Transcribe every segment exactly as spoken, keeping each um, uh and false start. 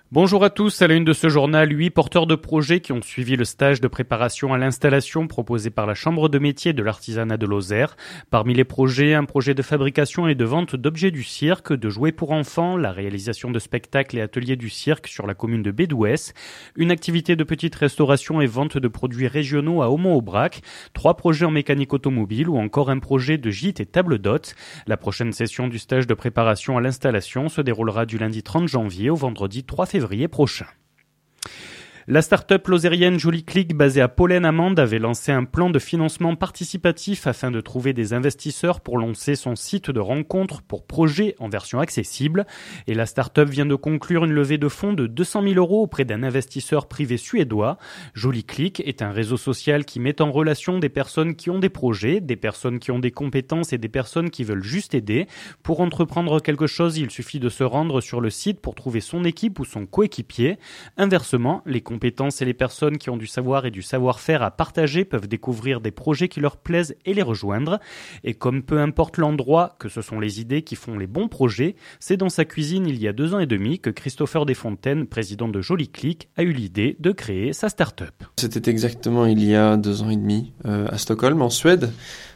Bonjour à tous, à la une de ce journal, huit porteurs de projets qui ont suivi le stage de préparation à l'installation proposé par la Chambre de métier de l'artisanat de Lozère. Parmi les projets, un projet de fabrication et de vente d'objets du cirque, de jouets pour enfants, la réalisation de spectacles et ateliers du cirque sur la commune de Bédouès, une activité de petite restauration et vente de produits régionaux à Aumont-Aubrac, trois projets en mécanique automobile ou encore un projet de gîte et table d'hôtes. La prochaine session du stage de préparation à l'installation se déroulera du lundi trente janvier au vendredi trois février. février prochain. La start-up lozérienne Joli Click, basée à Pollen-Amande, avait lancé un plan de financement participatif afin de trouver des investisseurs pour lancer son site de rencontre pour projets en version accessible. Et la start-up vient de conclure une levée de fonds de deux cent mille euros auprès d'un investisseur privé suédois. Joli Click est un réseau social qui met en relation des personnes qui ont des projets, des personnes qui ont des compétences et des personnes qui veulent juste aider. Pour entreprendre quelque chose, il suffit de se rendre sur le site pour trouver son équipe ou son coéquipier. Inversement, les compétences et les personnes qui ont du savoir et du savoir-faire à partager peuvent découvrir des projets qui leur plaisent et les rejoindre. Et comme peu importe l'endroit, que ce sont les idées qui font les bons projets, c'est dans sa cuisine il y a deux ans et demi que Christopher Desfontaines, président de Joli Click, a eu l'idée de créer sa start-up. C'était exactement il y a deux ans et demi euh, à Stockholm, en Suède.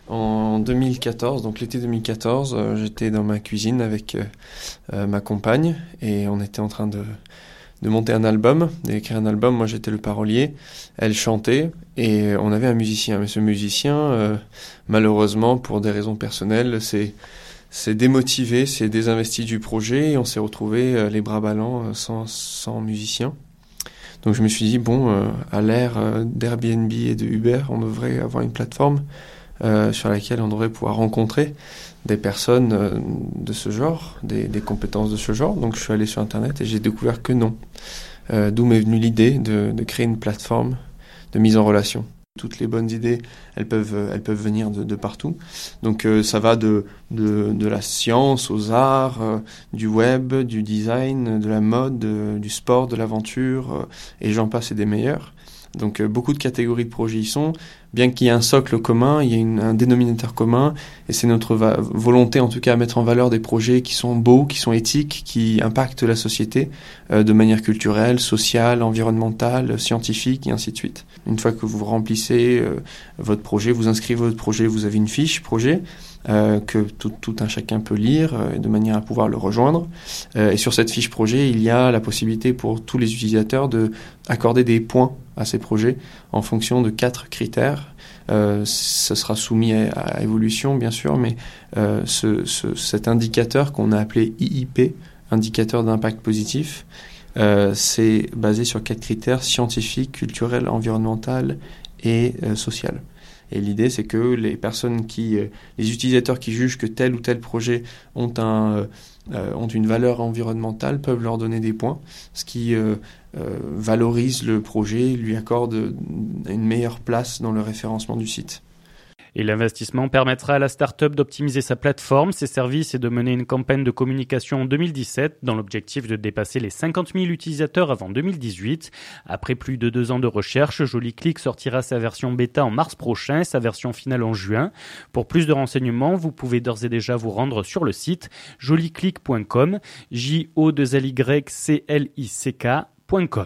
En deux mille quatorze, donc l'été deux mille quatorze, euh, j'étais dans ma cuisine avec euh, euh, ma compagne et on était en train de de monter un album, d'écrire un album. Moi, j'étais le parolier, elle chantait, et on avait un musicien. Mais ce musicien, euh, malheureusement, pour des raisons personnelles, s'est, s'est démotivé, s'est désinvesti du projet, et on s'est retrouvé euh, les bras ballants, euh, sans, sans musicien. Donc je me suis dit, bon, euh, à l'ère euh, d'Airbnb et de Uber, on devrait avoir une plateforme euh, sur laquelle on devrait pouvoir rencontrer des personnes euh, de ce genre, des, des compétences de ce genre. Donc je suis allé sur Internet et j'ai découvert que non. Euh, d'où m'est venue l'idée de, de créer une plateforme de mise en relation. Toutes les bonnes idées, elles peuvent, elles peuvent venir de, de partout. Donc euh, ça va de, de, de la science aux arts, euh, du web, du design, de la mode, de, du sport, de l'aventure, euh, et j'en passe et des meilleurs. Donc euh, beaucoup de catégories de projets y sont. Bien qu'il y ait un socle commun, il y a une, un dénominateur commun, et c'est notre va- volonté en tout cas à mettre en valeur des projets qui sont beaux, qui sont éthiques, qui impactent la société euh, de manière culturelle, sociale, environnementale, scientifique et ainsi de suite. Une fois que vous remplissez euh, votre projet, vous inscrivez votre projet, vous avez une fiche projet euh, que tout, tout un chacun peut lire euh, de manière à pouvoir le rejoindre. Euh, et sur cette fiche projet, il y a la possibilité pour tous les utilisateurs de accorder des points à ces projets en fonction de quatre critères. Euh, ça sera soumis à, à évolution, bien sûr, mais euh, ce, ce, cet indicateur qu'on a appelé I I P, indicateur d'impact positif, euh, c'est basé sur quatre critères scientifiques, culturels, environnemental et euh, social. Et l'idée, c'est que les personnes qui, euh, les utilisateurs qui jugent que tel ou tel projet ont un, euh, ont une valeur environnementale peuvent leur donner des points, ce qui euh, euh, valorise le projet, lui accorde une meilleure place dans le référencement du site. Et l'investissement permettra à la start-up d'optimiser sa plateforme, ses services et de mener une campagne de communication en deux mille dix-sept dans l'objectif de dépasser les cinquante mille utilisateurs avant deux mille dix-huit. Après plus de deux ans de recherche, Joli Click sortira sa version bêta en mars prochain et sa version finale en juin. Pour plus de renseignements, vous pouvez d'ores et déjà vous rendre sur le site joliclick point com, J O deux L Y C L I C K point com.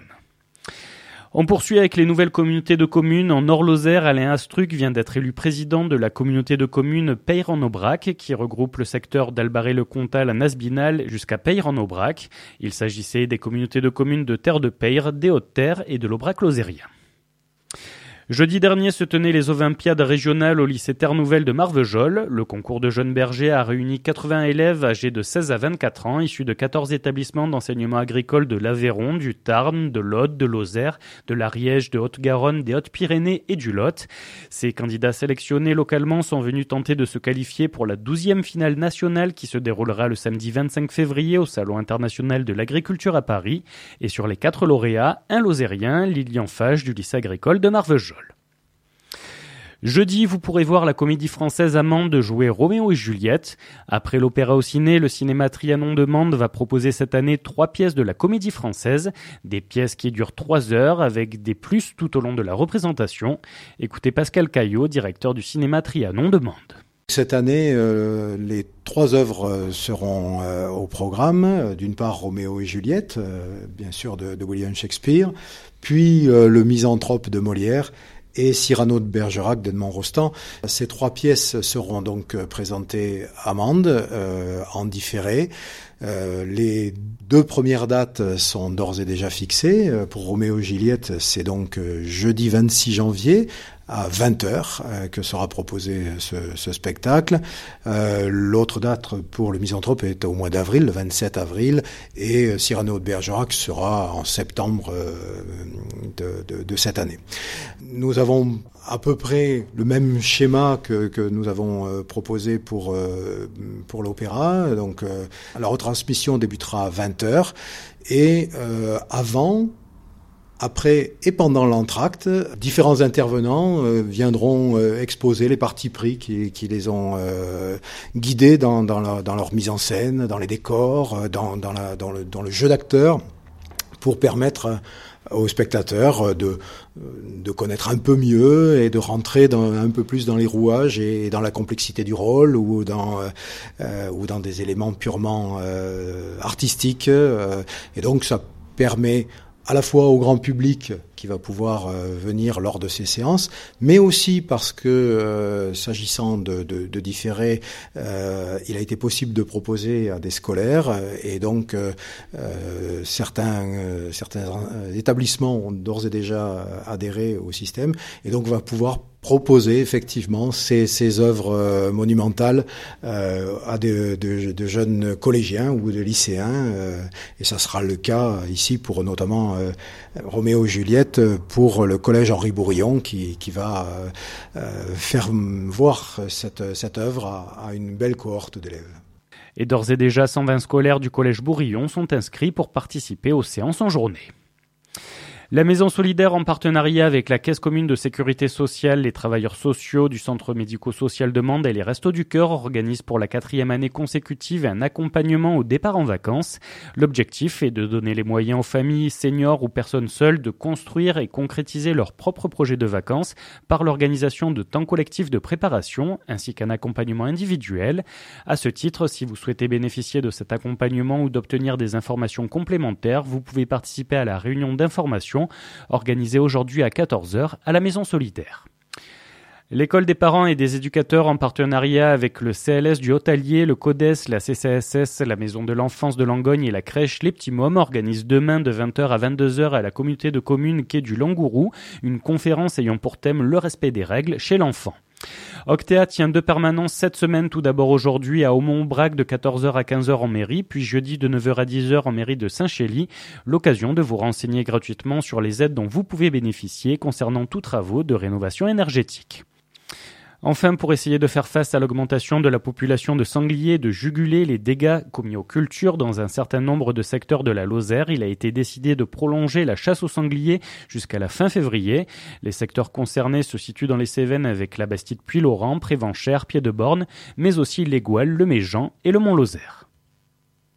On poursuit avec les nouvelles communautés de communes. En Nord-Lozère, Alain Astruc vient d'être élu président de la communauté de communes Peyre-en-Aubrac, qui regroupe le secteur d'Albaré-le-Comtal à Nasbinal jusqu'à Peyre-en-Aubrac. Il s'agissait des communautés de communes de Terre-de-Peyre, des Hautes-Terres et de l'Aubrac-Lozérien. Jeudi dernier se tenaient les Olympiades régionales au lycée Terre Nouvelle de Marvejols. Le concours de jeunes bergers a réuni quatre-vingts élèves âgés de seize à vingt-quatre ans, issus de quatorze établissements d'enseignement agricole de l'Aveyron, du Tarn, de l'Aude, de Lozère, de l'Ariège, de Haute-Garonne, des Hautes-Pyrénées et du Lot. Ces candidats sélectionnés localement sont venus tenter de se qualifier pour la douzième finale nationale qui se déroulera le samedi vingt-cinq février au Salon international de l'agriculture à Paris. Et sur les quatre lauréats, un Lozérien, Lilian Fage du lycée agricole de Marvejols. Jeudi, vous pourrez voir la comédie française Amande jouer Roméo et Juliette. Après l'opéra au ciné, le cinéma Trianon de Mende va proposer cette année trois pièces de la comédie française. Des pièces qui durent trois heures avec des plus tout au long de la représentation. Écoutez Pascal Caillot, directeur du cinéma Trianon de Mende. Cette année, euh, les trois œuvres seront euh, au programme. D'une part, Roméo et Juliette, euh, bien sûr de, de William Shakespeare, puis euh, Le Misanthrope de Molière et Cyrano de Bergerac d'Edmond Rostand. Ces trois pièces seront donc présentées à Mende, euh, en différé. Euh, les deux premières dates sont d'ores et déjà fixées. Pour Roméo et Juliette, c'est donc jeudi vingt-six janvier à vingt heures euh, que sera proposé ce, ce spectacle. Euh, l'autre date pour Le Misanthrope est au mois d'avril, le vingt-sept avril, et Cyrano de Bergerac sera en septembre euh, de, de, de cette année. Nous avons à peu près le même schéma que, que nous avons euh, proposé pour, euh, pour l'opéra. Donc euh, la retransmission débutera à vingt heures et euh, avant, après et pendant l'entracte, différents intervenants euh, viendront euh, exposer les partis pris qui, qui les ont euh, guidés dans, dans, la, dans leur mise en scène, dans les décors, dans, dans, la, dans, le, dans le jeu d'acteurs, pour permettre aux spectateurs de, de connaître un peu mieux et de rentrer dans, un peu plus dans les rouages et dans la complexité du rôle ou dans, euh, ou dans des éléments purement euh, artistiques. Euh, et donc ça permet à la fois au grand public qui va pouvoir euh, venir lors de ces séances, mais aussi parce que, euh, s'agissant de, de, de différés, euh, il a été possible de proposer à des scolaires, euh, et donc euh, euh, certains, euh, certains établissements ont d'ores et déjà adhéré au système, et donc on va pouvoir proposer effectivement ces, ces œuvres euh, monumentales euh, à de, de, de jeunes collégiens ou de lycéens, euh, et ça sera le cas ici pour notamment euh, Roméo et Juliette, pour le collège Henri Bourillon qui, qui va euh, faire voir cette, cette œuvre à, à une belle cohorte d'élèves. Et d'ores et déjà, cent vingt scolaires du collège Bourillon sont inscrits pour participer aux séances en journée. La Maison Solidaire, en partenariat avec la Caisse commune de sécurité sociale, les travailleurs sociaux du centre médico-social de Mende et les Restos du Cœur, organise pour la quatrième année consécutive un accompagnement au départ en vacances. L'objectif est de donner les moyens aux familles, seniors ou personnes seules de construire et concrétiser leur propre projet de vacances par l'organisation de temps collectifs de préparation ainsi qu'un accompagnement individuel. À ce titre, si vous souhaitez bénéficier de cet accompagnement ou d'obtenir des informations complémentaires, vous pouvez participer à la réunion d'information organisée aujourd'hui à quatorze heures à la Maison Solidaire. L'école des parents et des éducateurs, en partenariat avec le C L S du Haut-Allier, le CODES, la C C S S, la Maison de l'Enfance de Langogne et la crèche Les Petits Mômes, organisent demain de vingt heures à vingt-deux heures à la communauté de communes quai du Langourou une conférence ayant pour thème le respect des règles chez l'enfant. Octea tient deux permanences cette semaine, tout d'abord aujourd'hui à Aumont-Aubrac de quatorze heures à quinze heures en mairie, puis jeudi de neuf heures à dix heures en mairie de Saint-Chély. L'occasion de vous renseigner gratuitement sur les aides dont vous pouvez bénéficier concernant tous travaux de rénovation énergétique. Enfin, pour essayer de faire face à l'augmentation de la population de sangliers et de juguler les dégâts commis aux cultures dans un certain nombre de secteurs de la Lozère, il a été décidé de prolonger la chasse aux sangliers jusqu'à la fin février. Les secteurs concernés se situent dans les Cévennes avec la Bastide Puylaurent, Prévenchères, Pied-de-Borne, mais aussi les Gouales, le Méjean et le Mont-Lozère.